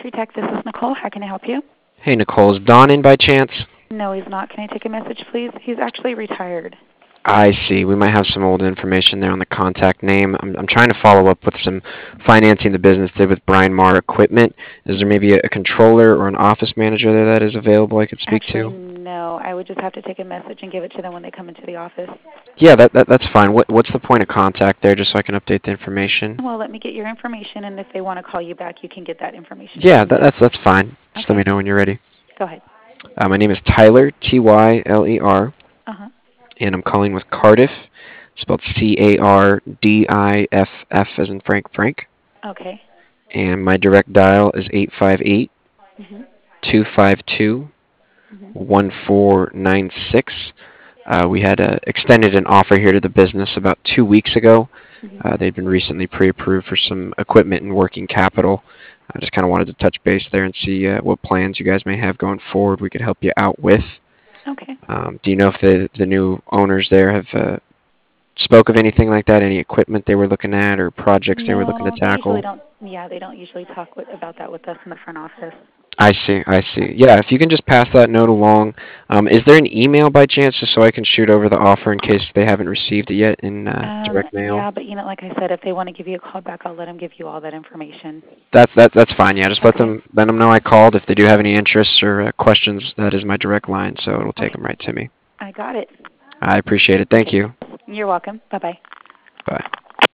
Country Tech. This is Nicole. How can I help you? Hey, Nicole, is Don in by chance? No, he's not. Can I take a message, please? He's actually retired. I see. We might have some old information there on the contact name. I'm trying to follow up with some financing the business did with Brian Marr Equipment. Is there maybe a controller or an office manager there that is available I could speak Actually, to? no. I would just have to take a message and give it to them when they come into the office. Yeah, that's fine. What's the point of contact there, just so I can update the information? Well, let me get your information, and if they want to call you back, you can get that information Yeah, from them. that's fine. Just let Okay. me know when you're ready. Go ahead. My name is Tyler, Tyler, Uh-huh. and I'm calling with Cardiff, spelled Cardiff as in Frank. Okay. And my direct dial is 858 Mhm. 252 Mhm. 1496. We had extended an offer here to the business about 2 weeks ago. Mhm. They'd been recently pre-approved for some equipment and working capital. I just kind of wanted to touch base there and see what plans you guys may have going forward we could help you out with. Okay. Do you know if the new owners there have spoke of anything like that, any equipment they were looking at or projects they were looking to No, they usually tackle? don't. Yeah, they don't usually talk about that with us in the front office. I see, I see. Yeah, if you can just pass that note along. Is there an email by chance, just so I can shoot over the offer in case they haven't received it yet in direct mail? Yeah, but like I said, if they want to give you a call back, I'll let them give you all that information. That's fine. Yeah, just Okay. let them know I called. If they do have any interests or questions, that is my direct line, so it'll take Okay. them right to me. I got it. I appreciate it. Thank you. You're welcome. Bye-bye. Bye.